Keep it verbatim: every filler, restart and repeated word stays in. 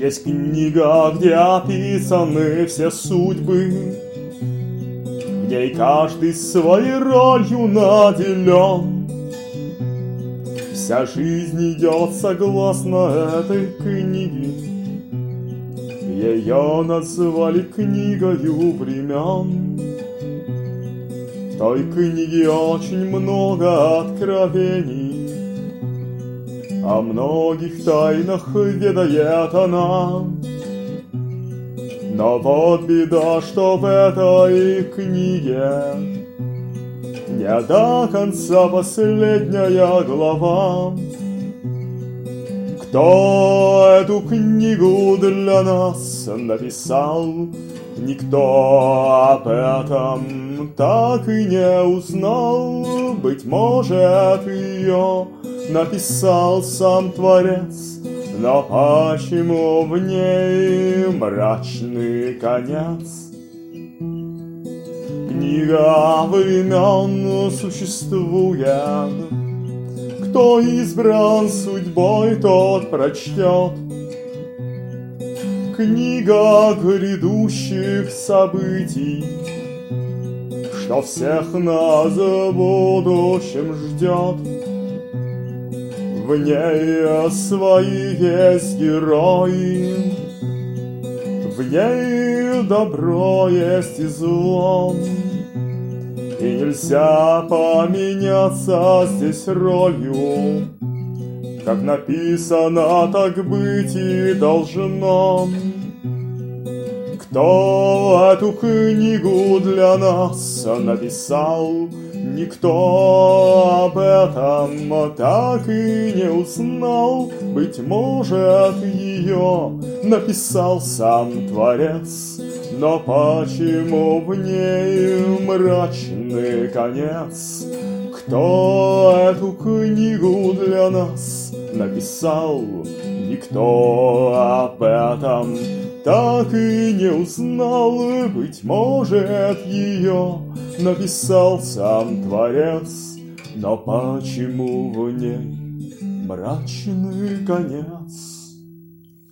Есть книга, где описаны все судьбы, где и каждый своей ролью наделен. Вся жизнь идет согласно этой книге. Ее назвали книгою времен. В той книге очень много откровений, о многих тайнах ведает она. Но вот беда, что в этой книге не до конца последняя глава. Кто эту книгу для нас написал, никто об этом так и не узнал. Быть может, ее написал сам Творец, но почему в ней мрачный конец? Книга времен существует, кто избран судьбой, тот прочтет. Книга грядущих событий, что всех нас в будущем ждет. В ней свои есть герои, в ней добро есть и зло. И нельзя поменяться здесь ролью, как написано, так быть и должно. Кто эту книгу для нас написал, никто об этом так и не узнал. Быть может, ее написал сам Творец, но почему в ней мрачный конец? Кто эту книгу для нас написал, никто об этом так и не узнал. Быть может, ее написал сам Творец, но почему в ней мрачный конец?